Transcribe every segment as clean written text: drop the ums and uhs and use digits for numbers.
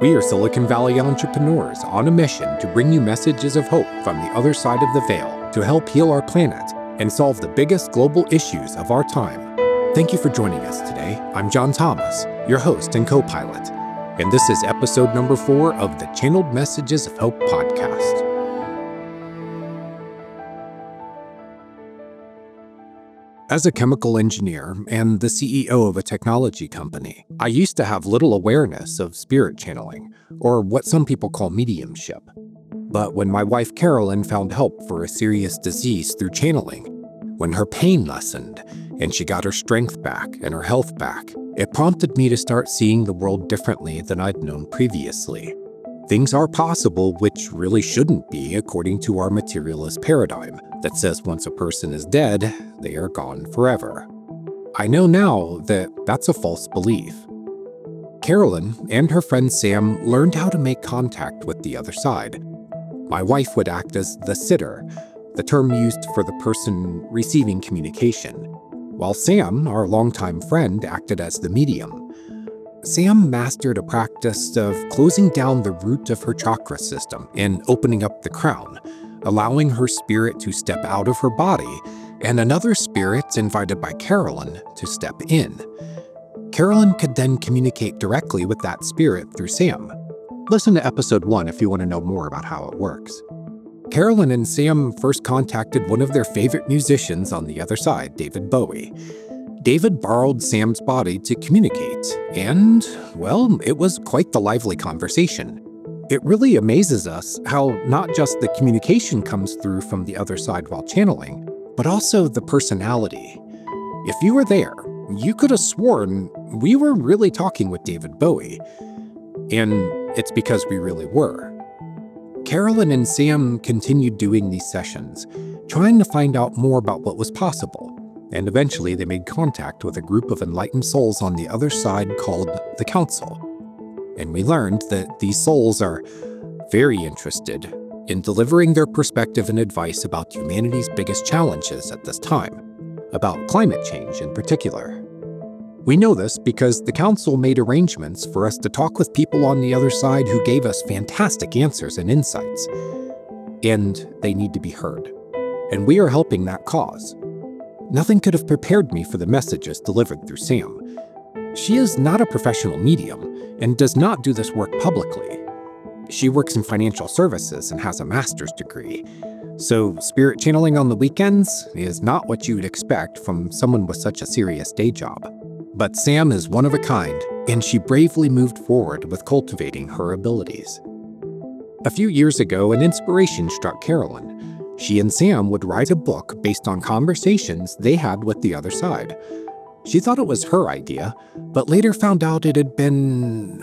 We are Silicon Valley entrepreneurs on a mission to bring you messages of hope from the other side of the veil to help heal our planet and solve the biggest global issues of our time. Thank you for joining us today. I'm John Thomas, your host and co-pilot, and this is episode number 4 of the Channeled Messages of Hope podcast. As a chemical engineer and the CEO of a technology company, I used to have little awareness of spirit channeling, or what some people call mediumship. But when my wife Carolyn found help for a serious disease through channeling, when her pain lessened and she got her strength back and her health back, it prompted me to start seeing the world differently than I'd known previously. Things are possible which really shouldn't be according to our materialist paradigm that says once a person is dead, they are gone forever. I know now that that's a false belief. Carolyn and her friend Sam learned how to make contact with the other side. My wife would act as the sitter, the term used for the person receiving communication, while Sam, our longtime friend, acted as the medium. Sam mastered a practice of closing down the root of her chakra system and opening up the crown, allowing her spirit to step out of her body and another spirit invited by Carolyn to step in. Carolyn could then communicate directly with that spirit through Sam. Listen to episode 1 if you want to know more about how it works. Carolyn and Sam first contacted one of their favorite musicians on the other side, David Bowie. David borrowed Sam's body to communicate, and, well, it was quite the lively conversation. It really amazes us how not just the communication comes through from the other side while channeling, but also the personality. If you were there, you could have sworn we were really talking with David Bowie. And it's because we really were. Carolyn and Sam continued doing these sessions, trying to find out more about what was possible. And eventually they made contact with a group of enlightened souls on the other side called the Council. And we learned that these souls are very interested in delivering their perspective and advice about humanity's biggest challenges at this time, about climate change in particular. We know this because the Council made arrangements for us to talk with people on the other side who gave us fantastic answers and insights. And they need to be heard. And we are helping that cause. Nothing could have prepared me for the messages delivered through Sam. She is not a professional medium and does not do this work publicly. She works in financial services and has a master's degree. So spirit channeling on the weekends is not what you would expect from someone with such a serious day job. But Sam is one of a kind, and she bravely moved forward with cultivating her abilities. A few years ago, an inspiration struck Carolyn. She and Sam would write a book based on conversations they had with the other side. She thought it was her idea, but later found out it had been,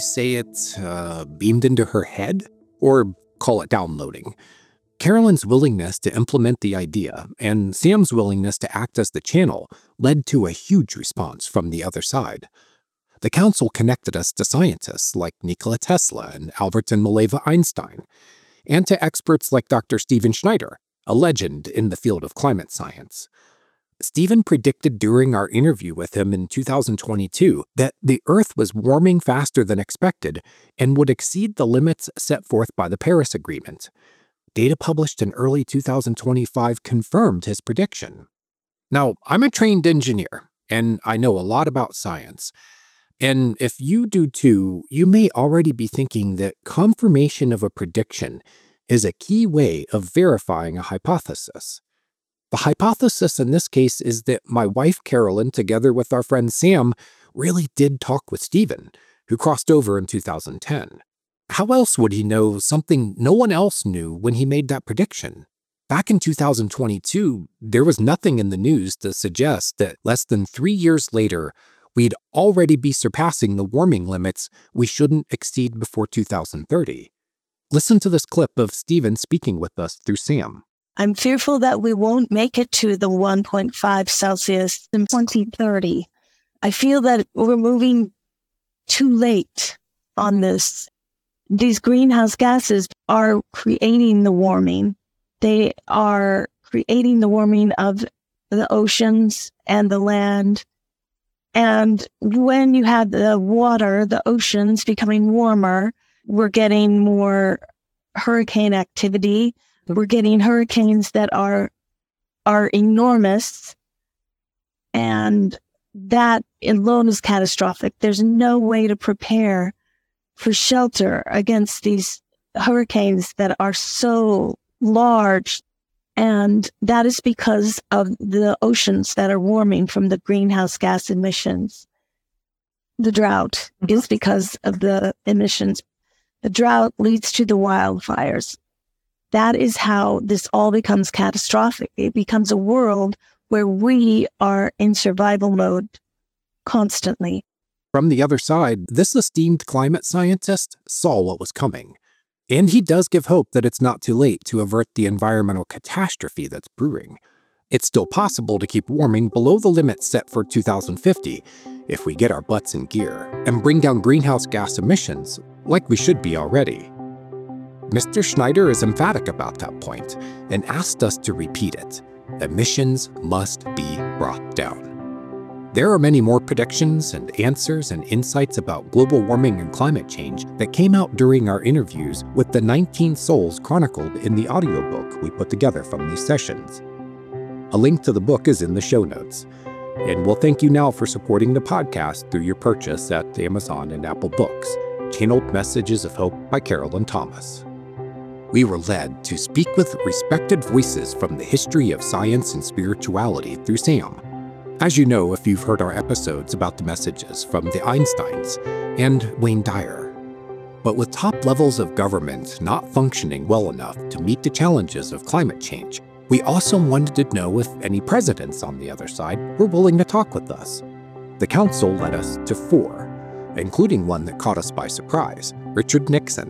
beamed into her head? Or call it downloading. Carolyn's willingness to implement the idea and Sam's willingness to act as the channel led to a huge response from the other side. The Council connected us to scientists like Nikola Tesla and Albert and Mileva Einstein, and to experts like Dr. Stephen Schneider, a legend in the field of climate science. Stephen predicted during our interview with him in 2022 that the Earth was warming faster than expected and would exceed the limits set forth by the Paris Agreement. Data published in early 2025 confirmed his prediction. Now, I'm a trained engineer, and I know a lot about science. And if you do too, you may already be thinking that confirmation of a prediction is a key way of verifying a hypothesis. The hypothesis in this case is that my wife Carolyn, together with our friend Sam, really did talk with Stephen, who crossed over in 2010. How else would he know something no one else knew when he made that prediction? Back in 2022, there was nothing in the news to suggest that less than 3 years later, we'd already be surpassing the warming limits we shouldn't exceed before 2030. Listen to this clip of Stephen speaking with us through Sam. I'm fearful that we won't make it to the 1.5 Celsius in 2030. I feel that we're moving too late on this. These greenhouse gases are creating the warming. They are creating the warming of the oceans and the land. And when you have the water, the oceans becoming warmer, we're getting more hurricane activity. We're getting hurricanes that are enormous. And that alone is catastrophic. There's no way to prepare for shelter against these hurricanes that are so large. And that is because of the oceans that are warming from the greenhouse gas emissions. The drought is because of the emissions. The drought leads to the wildfires. That is how this all becomes catastrophic. It becomes a world where we are in survival mode constantly. From the other side, this esteemed climate scientist saw what was coming. And he does give hope that it's not too late to avert the environmental catastrophe that's brewing. It's still possible to keep warming below the limit set for 2050 if we get our butts in gear and bring down greenhouse gas emissions like we should be already. Mr. Schneider is emphatic about that point and asked us to repeat it. Emissions must be brought down. There are many more predictions and answers and insights about global warming and climate change that came out during our interviews with the 19 souls chronicled in the audiobook we put together from these sessions. A link to the book is in the show notes. And we'll thank you now for supporting the podcast through your purchase at Amazon and Apple Books, Channeled Messages of Hope by Carolyn Thomas. We were led to speak with respected voices from the history of science and spirituality through SAM. As you know, if you've heard our episodes about the messages from the Einsteins and Wayne Dyer. But with top levels of government not functioning well enough to meet the challenges of climate change, we also wanted to know if any presidents on the other side were willing to talk with us. The council led us to 4, including one that caught us by surprise, Richard Nixon.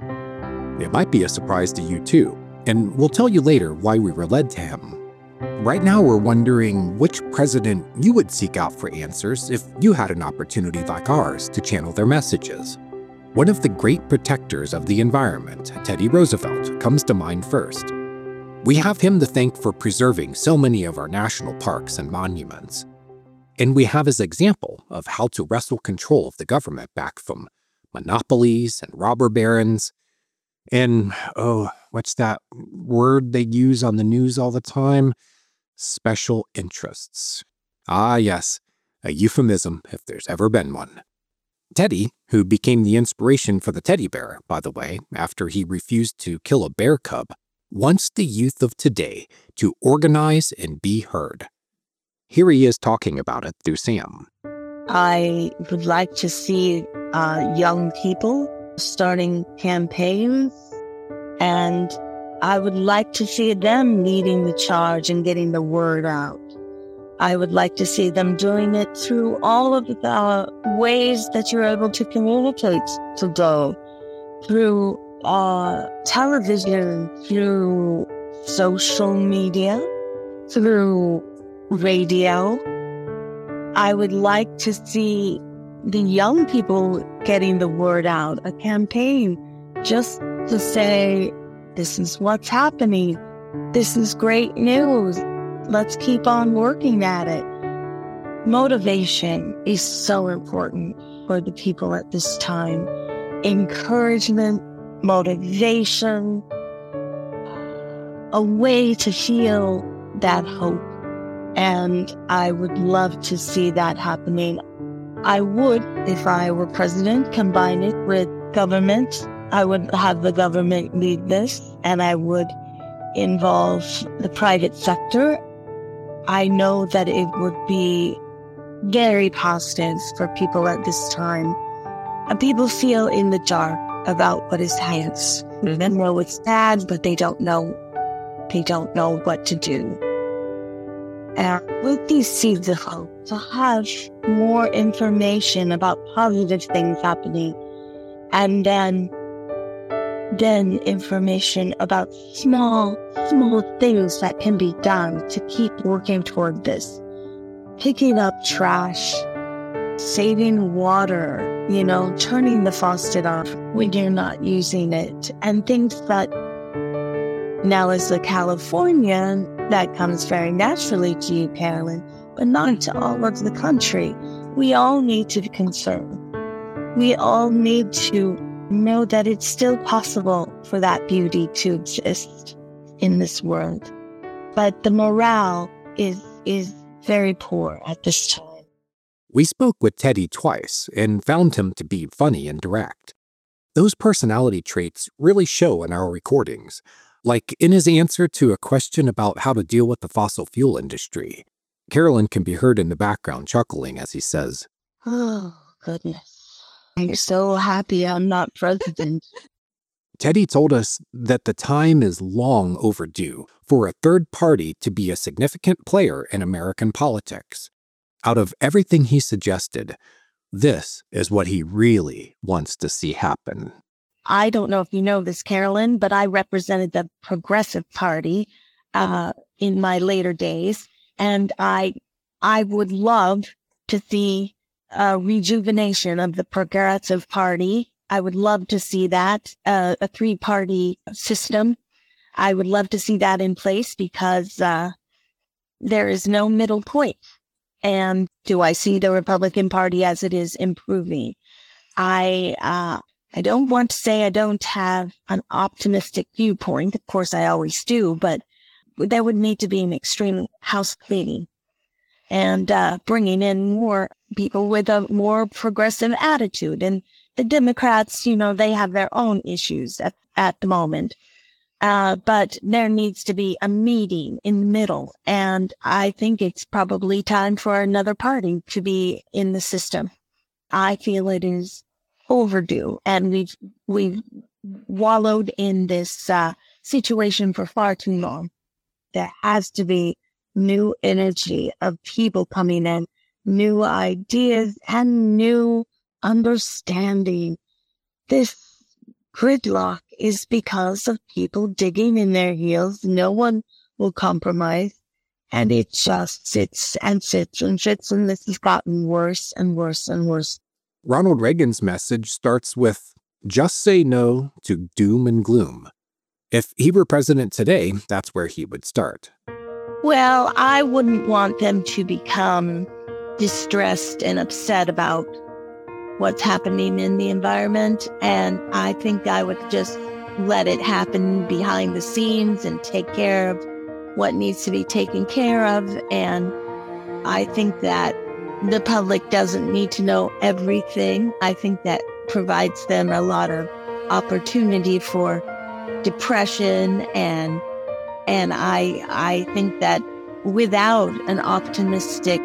It might be a surprise to you too, and we'll tell you later why we were led to him. Right now, we're wondering which president you would seek out for answers if you had an opportunity like ours to channel their messages. One of the great protectors of the environment, Teddy Roosevelt, comes to mind first. We have him to thank for preserving so many of our national parks and monuments. And we have his example of how to wrestle control of the government back from monopolies and robber barons and, what's that word they use on the news all the time? Special interests. Ah, yes, a euphemism if there's ever been one. Teddy, who became the inspiration for the teddy bear, by the way, after he refused to kill a bear cub, wants the youth of today to organize and be heard. Here he is talking about it through Sam. I would like to see young people starting campaigns, and I would like to see them leading the charge and getting the word out. I would like to see them doing it through all of the ways that you're able to communicate today, through television, through social media, through radio. I would like to see the young people getting the word out, a campaign just to say, this is what's happening. This is great news. Let's keep on working at it. Motivation is so important for the people at this time. Encouragement, motivation, a way to feel that hope. And I would love to see that happening. I would, if I were president, combine it with government. I would have the government lead this, and I would involve the private sector. I know that it would be very positive for people at this time. And people feel in the dark about what is science. They know it's bad, but they don't know what to do. And with these seeds of hope, to have more information about positive things happening, and then information about small things that can be done to keep working toward this. Picking up trash, saving water, turning the faucet off when you're not using it, and things that now as a Californian, that comes very naturally to you, Carolyn. but not all of the country. We all need to be concerned. We all need to know that it's still possible for that beauty to exist in this world. But the morale is very poor at this time. We spoke with Teddy twice and found him to be funny and direct. Those personality traits really show in our recordings, like in his answer to a question about how to deal with the fossil fuel industry. Carolyn can be heard in the background chuckling as he says, "Oh, goodness. I'm so happy I'm not president." Teddy told us that the time is long overdue for a third party to be a significant player in American politics. Out of everything he suggested, this is what he really wants to see happen. I don't know if you know this, Carolyn, but I represented the Progressive Party in my later days, and I would love to see a rejuvenation of the Progressive Party. I would love to see that, a three-party system. I would love to see that in place because there is no middle point. And do I see the Republican Party as it is improving? I don't want to say I don't have an optimistic viewpoint. Of course, I always do, but there would need to be an extreme house cleaning and bringing in more people with a more progressive attitude. And the Democrats, they have their own issues at the moment. But there needs to be a meeting in the middle. And I think it's probably time for another party to be in the system. I feel it is overdue. And we've wallowed in this situation for far too long. There has to be new energy of people coming in, new ideas and new understanding. This gridlock is because of people digging in their heels. No one will compromise. And it just sits and sits and sits. And this has gotten worse and worse and worse. Ronald Reagan's message starts with, "Just say no to doom and gloom." If he were president today, that's where he would start. Well, I wouldn't want them to become distressed and upset about what's happening in the environment. And I think I would just let it happen behind the scenes and take care of what needs to be taken care of. And I think that the public doesn't need to know everything. I think that provides them a lot of opportunity for depression. And I think that without an optimistic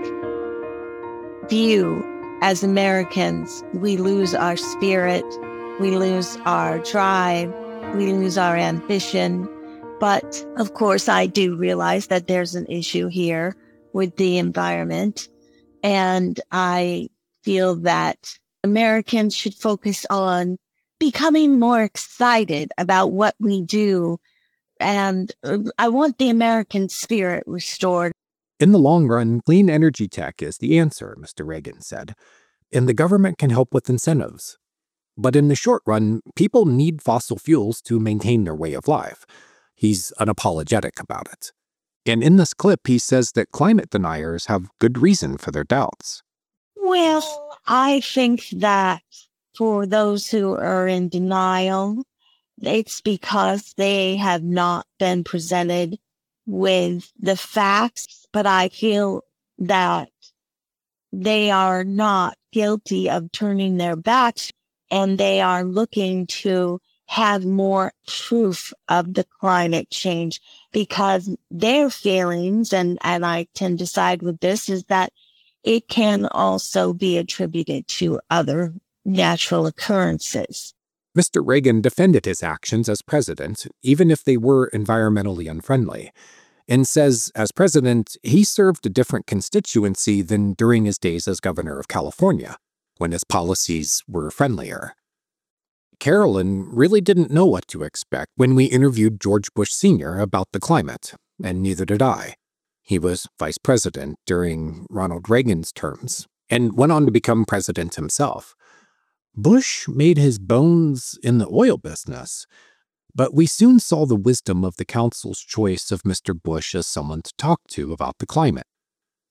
view, as Americans, we lose our spirit, we lose our drive, we lose our ambition. But of course, I do realize that there's an issue here with the environment. And I feel that Americans should focus on becoming more excited about what we do. And I want the American spirit restored. In the long run, clean energy tech is the answer, Mr. Reagan said, and the government can help with incentives. But in the short run, people need fossil fuels to maintain their way of life. He's unapologetic about it. And in this clip, he says that climate deniers have good reason for their doubts. Well, I think that for those who are in denial, it's because they have not been presented with the facts, but I feel that they are not guilty of turning their backs, and they are looking to have more proof of the climate change, because their feelings, and I tend to side with this, is that it can also be attributed to other natural occurrences. Mr. Reagan defended his actions as president, even if they were environmentally unfriendly, and says, as president, he served a different constituency than during his days as governor of California, when his policies were friendlier. Carolyn really didn't know what to expect when we interviewed George Bush Sr. about the climate, and neither did I. He was vice president during Ronald Reagan's terms, and went on to become president himself. Bush made his bones in the oil business, but we soon saw the wisdom of the council's choice of Mr. Bush as someone to talk to about the climate.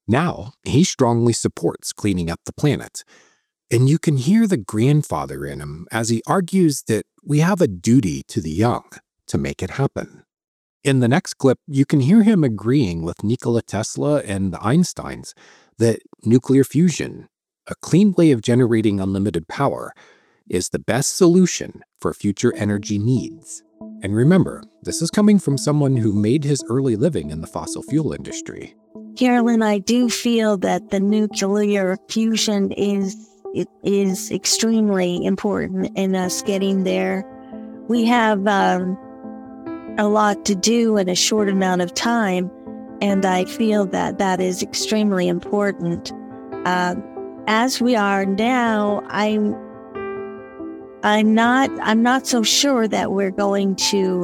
Now, he strongly supports cleaning up the planet. And you can hear the grandfather in him as he argues that we have a duty to the young to make it happen. In the next clip, you can hear him agreeing with Nikola Tesla and the Einsteins that nuclear fusion, a clean way of generating unlimited power, is the best solution for future energy needs. And remember, this is coming from someone who made his early living in the fossil fuel industry. Carolyn, I do feel that the nuclear fusion is extremely important in us getting there. We have a lot to do in a short amount of time, and I feel that that is extremely important. As we are now, I'm not so sure that we're going to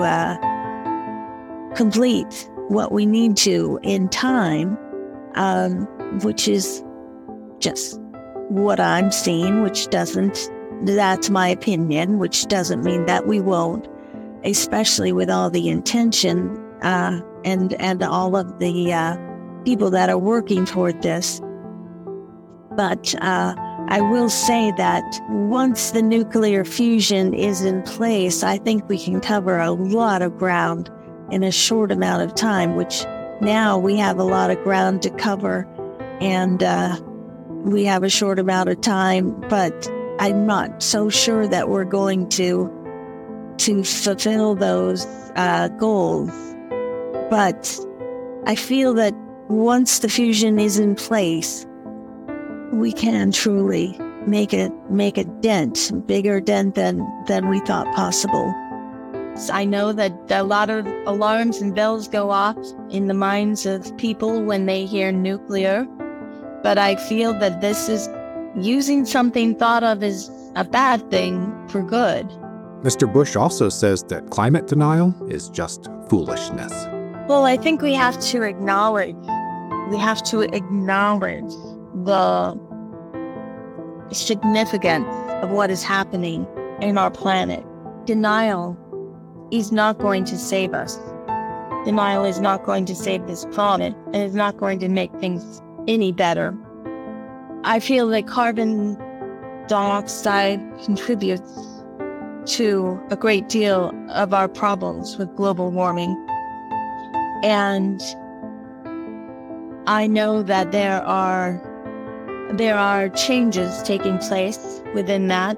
complete what we need to in time, which is just what I'm seeing, that's my opinion, which doesn't mean that we won't, especially with all the intention and all of the people that are working toward this. But I will say that once the nuclear fusion is in place, I think we can cover a lot of ground in a short amount of time, which now we have a lot of ground to cover, and we have a short amount of time, but I'm not so sure that we're going to fulfill those goals. But I feel that once the fusion is in place, we can truly make a dent, bigger dent than we thought possible. I know that a lot of alarms and bells go off in the minds of people when they hear nuclear, but I feel that this is using something thought of as a bad thing for good. Mr. Bush also says that climate denial is just foolishness. Well, I think we have to acknowledge the significance of what is happening in our planet. Denial is not going to save us. Denial is not going to save this planet, and is not going to make things any better. I feel that carbon dioxide contributes to a great deal of our problems with global warming. And I know that there are changes taking place within that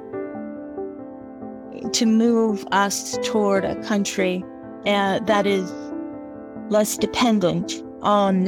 to move us toward a country that is less dependent on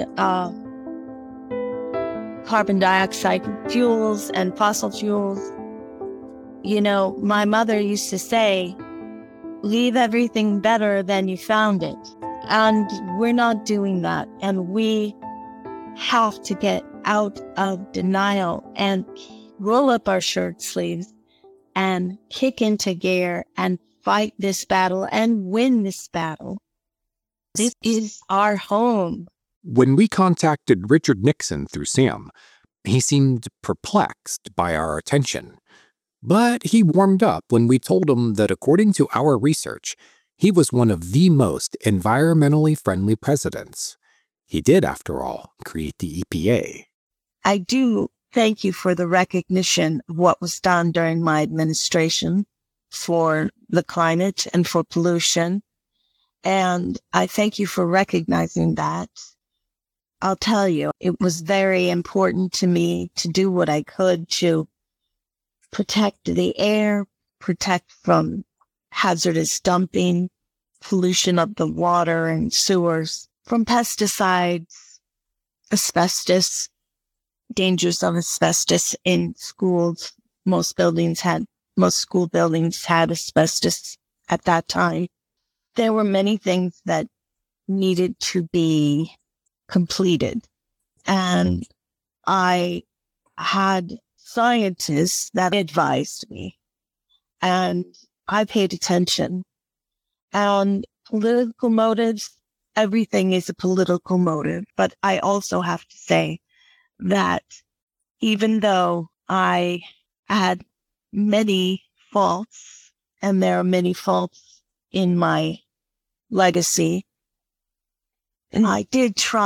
carbon dioxide fuels and fossil fuels. You know, my mother used to say, leave everything better than you found it. And we're not doing that. And we have to get out of denial and roll up our shirt sleeves and kick into gear and fight this battle and win this battle. This is our home. When we contacted Richard Nixon through Sam, he seemed perplexed by our attention. But he warmed up when we told him that according to our research, he was one of the most environmentally friendly presidents. He did, after all, create the EPA. I do thank you for the recognition of what was done during my administration for the climate and for pollution. And I thank you for recognizing that. I'll tell you, it was very important to me to do what I could to protect the air, protect from hazardous dumping, pollution of the water and sewers, from pesticides, asbestos, dangers of asbestos in schools. Most school buildings had asbestos at that time. There were many things that needed to be completed. And I had scientists that advised me, and I paid attention. And political motives, everything is a political motive. But I also have to say that even though I had many faults, and there are many faults in my legacy, and I did try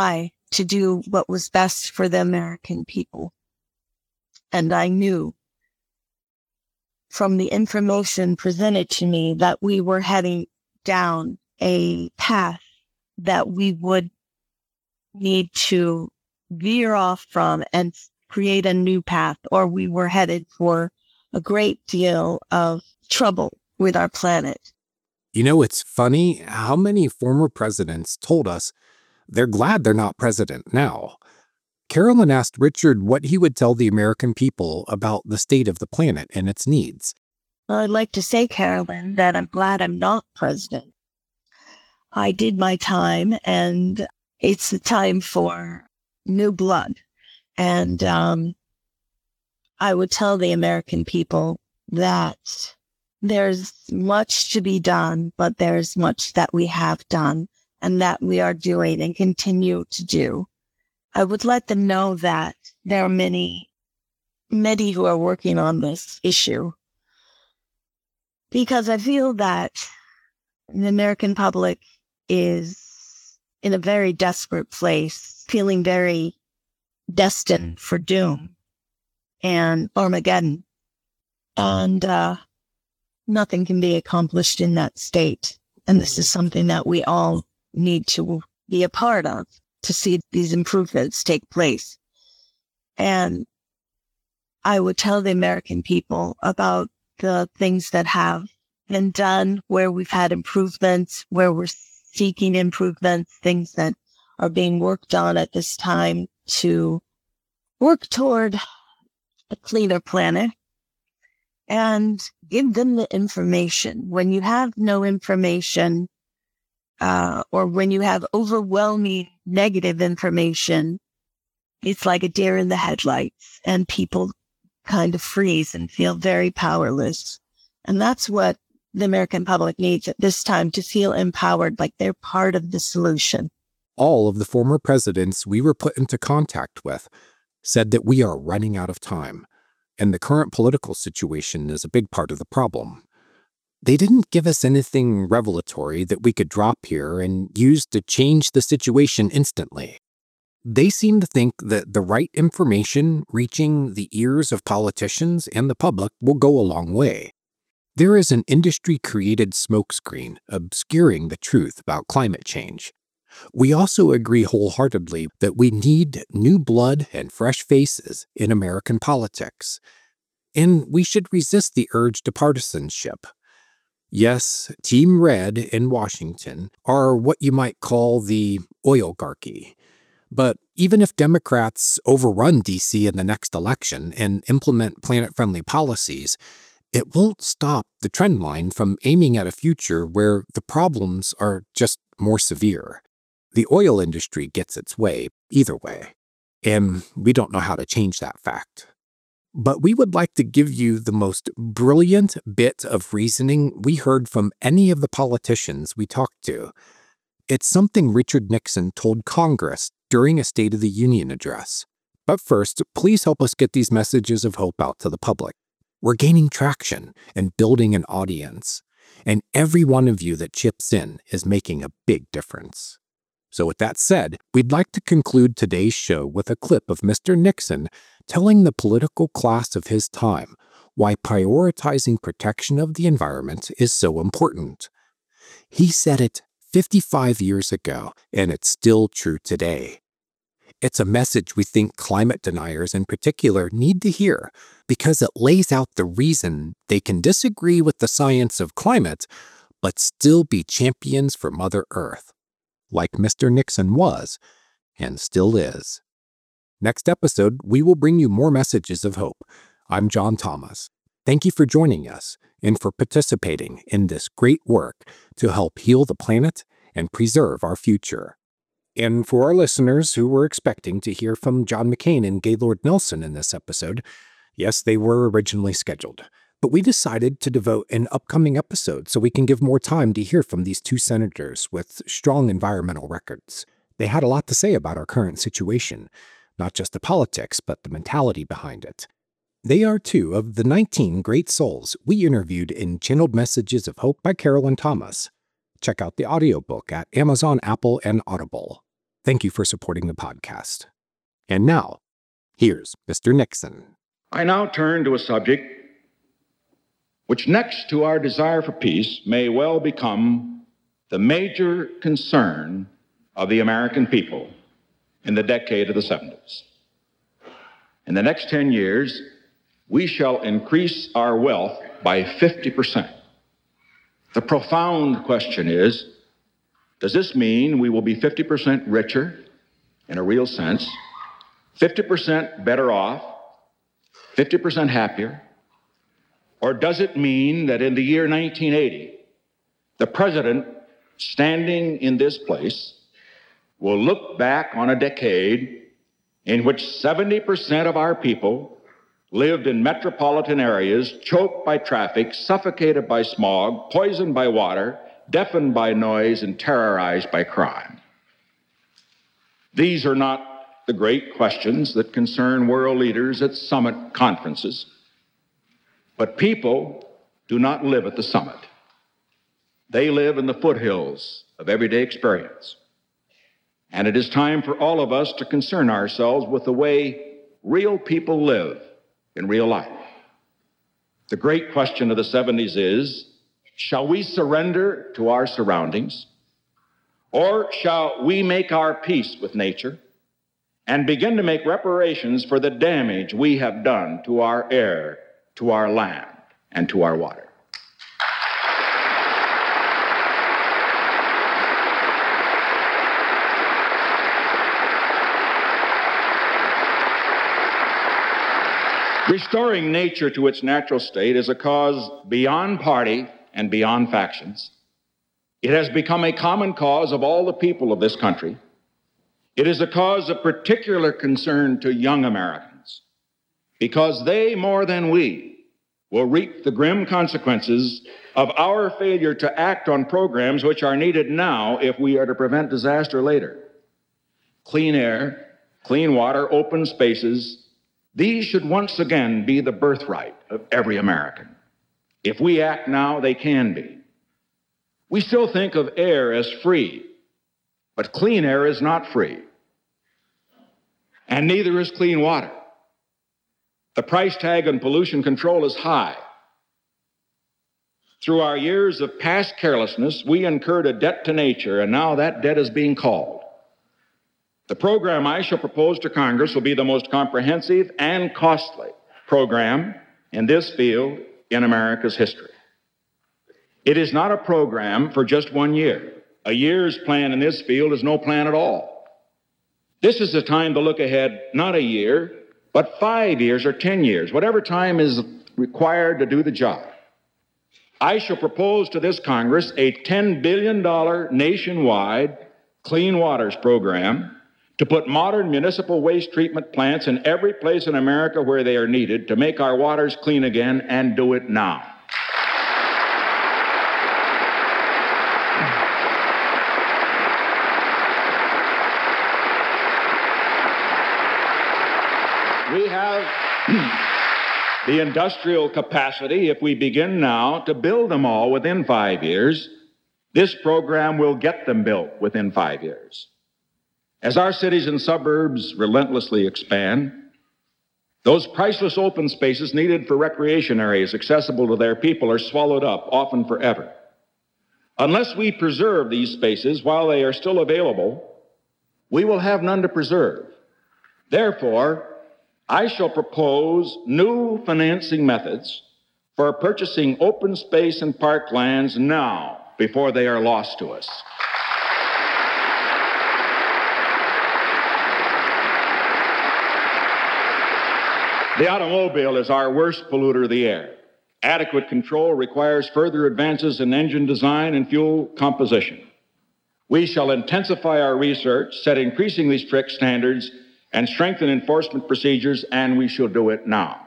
to do what was best for the American people. And I knew from the information presented to me that we were heading down a path that we would need to veer off from and create a new path, or we were headed for a great deal of trouble with our planet. You know, it's funny how many former presidents told us they're glad they're not president now. Carolyn asked Richard what he would tell the American people about the state of the planet and its needs. Well, I'd like to say, Carolyn, that I'm glad I'm not president. I did my time, and it's the time for new blood. And I would tell the American people that there's much to be done, but there's much that we have done and that we are doing and continue to do. I would let them know that there are many who are working on this issue, because I feel that the American public is in a very desperate place, feeling very destined for doom and Armageddon. And nothing can be accomplished in that state. And this is something that we all need to be a part of to see these improvements take place. And I would tell the American people about the things that have been done, where we've had improvements, where we're seeking improvements, things that are being worked on at this time to work toward a cleaner planet, and give them the information. When you have no information, or when you have overwhelming negative information, it's like a deer in the headlights, and people kind of freeze and feel very powerless. And that's what the American public needs at this time, to feel empowered, like they're part of the solution. All of the former presidents we were put into contact with said that we are running out of time, and the current political situation is a big part of the problem. They didn't give us anything revelatory that we could drop here and use to change the situation instantly. They seem to think that the right information reaching the ears of politicians and the public will go a long way. There is an industry-created smokescreen obscuring the truth about climate change. We also agree wholeheartedly that we need new blood and fresh faces in American politics. And we should resist the urge to partisanship. Yes, Team Red in Washington are what you might call the oligarchy. But even if Democrats overrun D.C. in the next election and implement planet-friendly policies, it won't stop the trend line from aiming at a future where the problems are just more severe. The oil industry gets its way either way, and we don't know how to change that fact. But we would like to give you the most brilliant bit of reasoning we heard from any of the politicians we talked to. It's something Richard Nixon told Congress during a State of the Union address. But first, please help us get these messages of hope out to the public. We're gaining traction and building an audience, and every one of you that chips in is making a big difference. So with that said, we'd like to conclude today's show with a clip of Mr. Nixon telling the political class of his time why prioritizing protection of the environment is so important. He said it 55 years ago, and it's still true today. It's a message we think climate deniers in particular need to hear, because it lays out the reason they can disagree with the science of climate, but still be champions for Mother Earth, like Mr. Nixon was and still is. Next episode, we will bring you more messages of hope. I'm John Thomas. Thank you for joining us and for participating in this great work to help heal the planet and preserve our future. And for our listeners who were expecting to hear from John McCain and Gaylord Nelson in this episode, yes, they were originally scheduled. But we decided to devote an upcoming episode so we can give more time to hear from these two senators with strong environmental records. They had a lot to say about our current situation, not just the politics, but the mentality behind it. They are two of the 19 great souls we interviewed in Channeled Messages of Hope by Carolyn Thomas. Check out the audiobook at Amazon, Apple, and Audible. Thank you for supporting the podcast. And now, here's Mr. Nixon. I now turn to a subject which, next to our desire for peace, may well become the major concern of the American people in the decade of the 70s. In the next 10 years, we shall increase our wealth by 50%. The profound question is, does this mean we will be 50% richer in a real sense, 50% better off, 50% happier? Or does it mean that in the year 1980, the president standing in this place will look back on a decade in which 70% of our people lived in metropolitan areas, choked by traffic, suffocated by smog, poisoned by water, deafened by noise, and terrorized by crime? These are not the great questions that concern world leaders at summit conferences. But people do not live at the summit. They live in the foothills of everyday experience. And it is time for all of us to concern ourselves with the way real people live in real life. The great question of the 70s is, shall we surrender to our surroundings, or shall we make our peace with nature and begin to make reparations for the damage we have done to our air, to our land, and to our water? Restoring nature to its natural state is a cause beyond party and beyond factions. It has become a common cause of all the people of this country. It is a cause of particular concern to young Americans, because they, more than we, will reap the grim consequences of our failure to act on programs which are needed now if we are to prevent disaster later. Clean air, clean water, open spaces, these should once again be the birthright of every American. If we act now, they can be. We still think of air as free, but clean air is not free. And neither is clean water. The price tag on pollution control is high. Through our years of past carelessness, we incurred a debt to nature, and now that debt is being called. The program I shall propose to Congress will be the most comprehensive and costly program in this field in America's history. It is not a program for just 1 year. A year's plan in this field is no plan at all. This is the time to look ahead, not a year, but 5 years or 10 years, whatever time is required to do the job. I shall propose to this Congress a $10 billion nationwide clean waters program to put modern municipal waste treatment plants in every place in America where they are needed to make our waters clean again, and do it now. We have the industrial capacity, if we begin now, to build them all within 5 years. This program will get them built within 5 years. As our cities and suburbs relentlessly expand, those priceless open spaces needed for recreation areas accessible to their people are swallowed up, often forever. Unless we preserve these spaces while they are still available, we will have none to preserve. Therefore, I shall propose new financing methods for purchasing open space and park lands now before they are lost to us. The automobile is our worst polluter of the air. Adequate control requires further advances in engine design and fuel composition. We shall intensify our research, set increasingly strict standards, and strengthen enforcement procedures, and we shall do it now.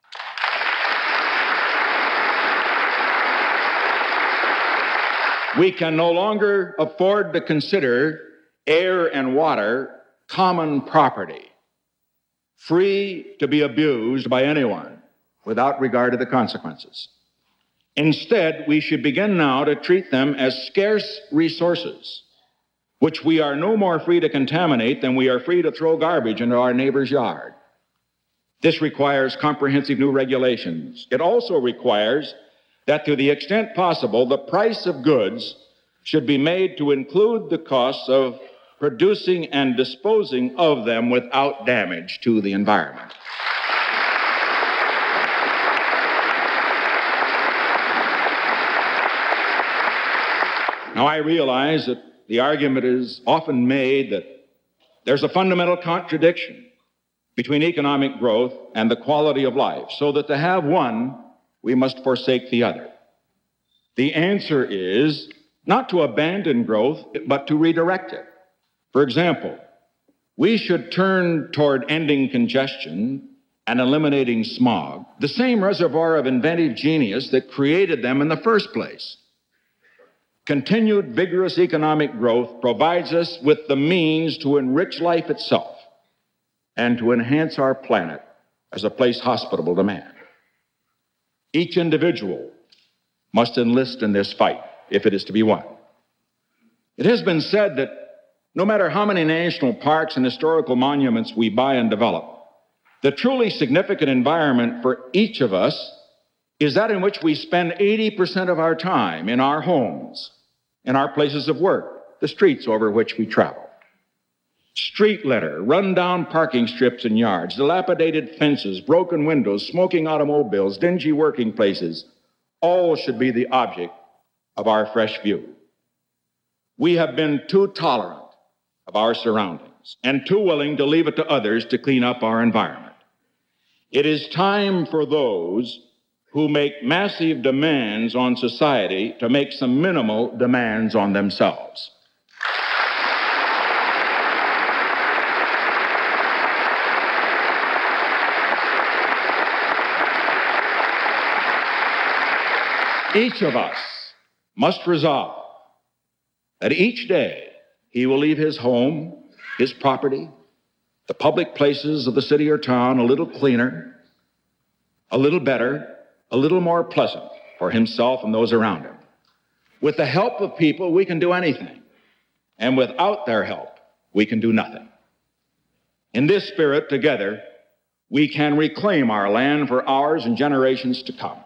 We can no longer afford to consider air and water common property, free to be abused by anyone without regard to the consequences. Instead, we should begin now to treat them as scarce resources, which we are no more free to contaminate than we are free to throw garbage into our neighbor's yard. This requires comprehensive new regulations. It also requires that to the extent possible, the price of goods should be made to include the costs of producing and disposing of them without damage to the environment. Now, I realize that the argument is often made that there's a fundamental contradiction between economic growth and the quality of life, so that to have one, we must forsake the other. The answer is not to abandon growth, but to redirect it. For example, we should turn toward ending congestion and eliminating smog, the same reservoir of inventive genius that created them in the first place. Continued vigorous economic growth provides us with the means to enrich life itself and to enhance our planet as a place hospitable to man. Each individual must enlist in this fight if it is to be won. It has been said that no matter how many national parks and historical monuments we buy and develop, the truly significant environment for each of us is that in which we spend 80% of our time, in our homes, in our places of work, the streets over which we travel. Street litter, run-down parking strips and yards, dilapidated fences, broken windows, smoking automobiles, dingy working places, all should be the object of our fresh view. We have been too tolerant of our surroundings and too willing to leave it to others to clean up our environment. It is time for those who make massive demands on society to make some minimal demands on themselves. Each of us must resolve that each day he will leave his home, his property, the public places of the city or town a little cleaner, a little better, a little more pleasant for himself and those around him. With the help of people, we can do anything. And without their help, we can do nothing. In this spirit, together, we can reclaim our land for ours and generations to come.